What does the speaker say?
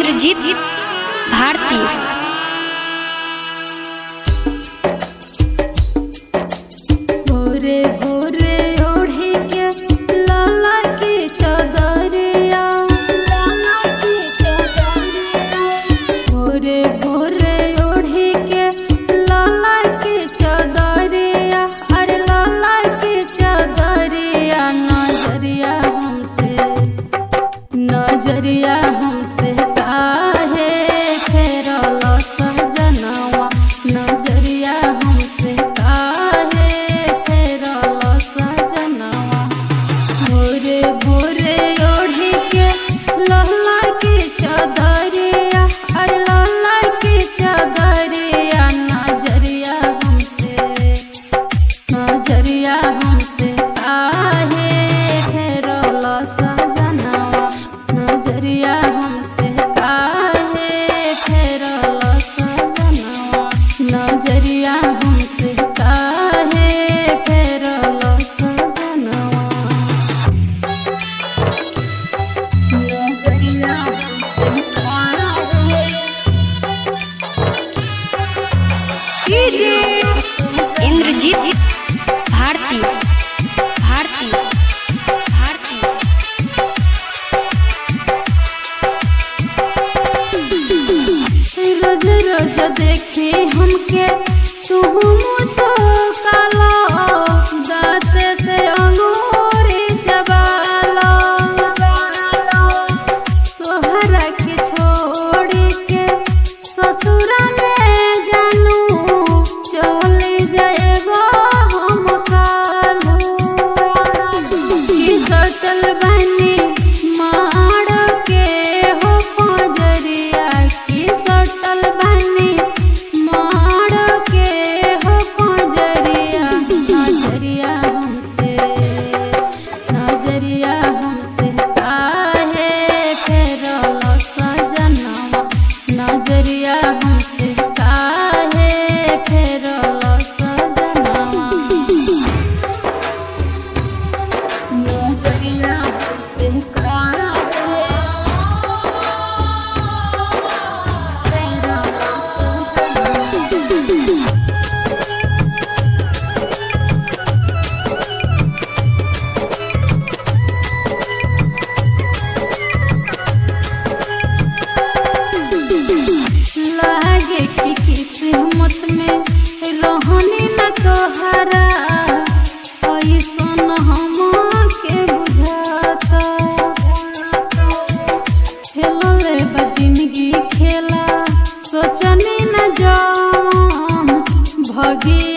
इंद्रजीत भारती। भोरे भोरे ओढ़ी के लाला की चादरिया, लाला की चादरिया। भोरे भोरे ओढ़ी के लाला की चादरिया, अरे लाला की चादरिया। नजरिया हमसे, नजरिया हमसे काहे फेरल सजनवा, नजरिया हमसे काहे फेरल सजनवा। भोरे भोरे ओढ़ी के लाला की चादरिया, अरे लाला की चादरिया। नजरिया हमसे, नजरिया हमसे काहे फेरल सजनवा, नजरिया हमसे काहे फेरल सजनवा, नजरिया हमसे काहे फेरल सजनवा, नजरिया हमसे काहे। इंद्रजीत भारती भारती भारती। रोज रोज देखी हमके तू मुस्काला, दाँत से अंगूरी चबाला। तोहरा के छोड़ी के ससुर में जानू चली जाएबा हम कालू। की सटल बनी मार के हो पंजरिया, की सटल बनी मार के हो पंजरिया। नजरिया हमसे, नजरिया हमसे काहे फेरल सजनवा, नजरिया हमसे काहे फेरल सजनवा, नजरिया हमसे काहे फेरल सजनवा। लागे कि किस्मत में रहनी न तोहरा, ऐसन हमके बुझाता। खेलले बा जिंदगी खेला सोचनी न जाम, भगी